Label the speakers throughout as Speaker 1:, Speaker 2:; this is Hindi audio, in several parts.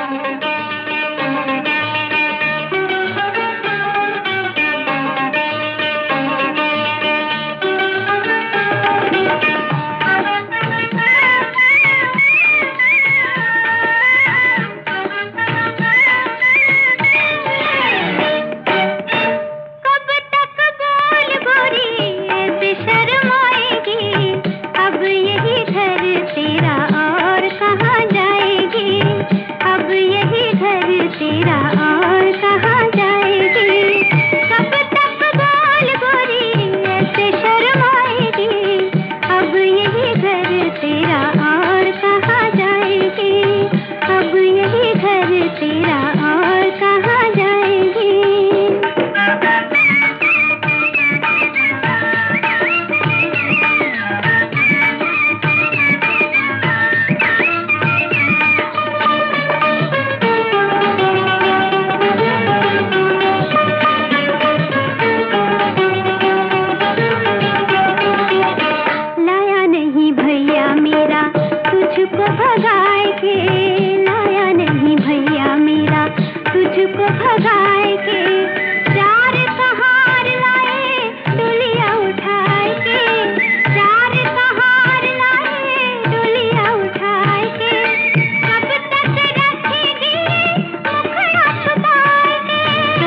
Speaker 1: तुझको भगाए के लाया नहीं भैया मेरा, तुझको भगाए के चार सहार लाए डोलिया उठाए के, चार सहार लाए डोलिया उठाए के, कब तक रखेगी मुखड़ा छुपाए के,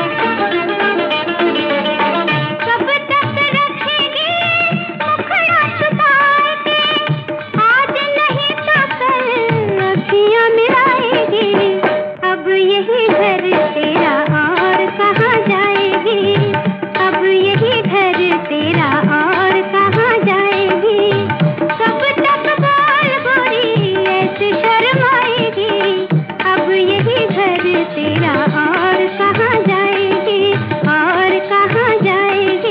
Speaker 1: कब तक रखेगी मुखड़ा छुपाए के, आज नहीं तो कल अखियां मिलाएगी, अब यही घर तेरा और कहाँ जाएगी, अब यही घर तेरा और कहाँ जाएगी, कब तक बाल गोरी ऐसे शर्माएगी, अब यही घर तेरा और कहाँ जाएगी, और कहाँ जाएगी।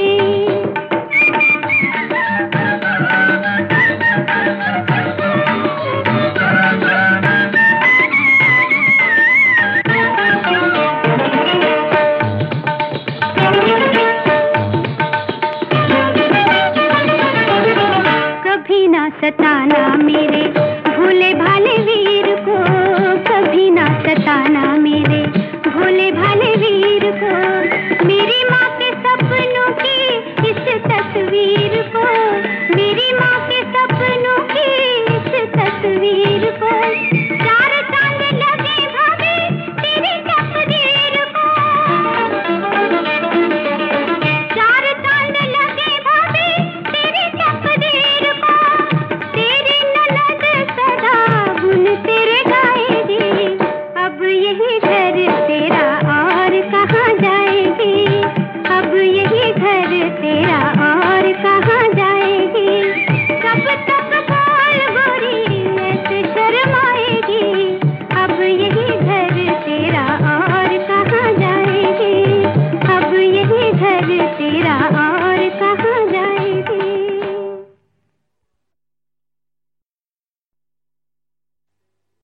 Speaker 1: कभी ना सताना मेरे भोले भाले वीर को, कभी ना सताना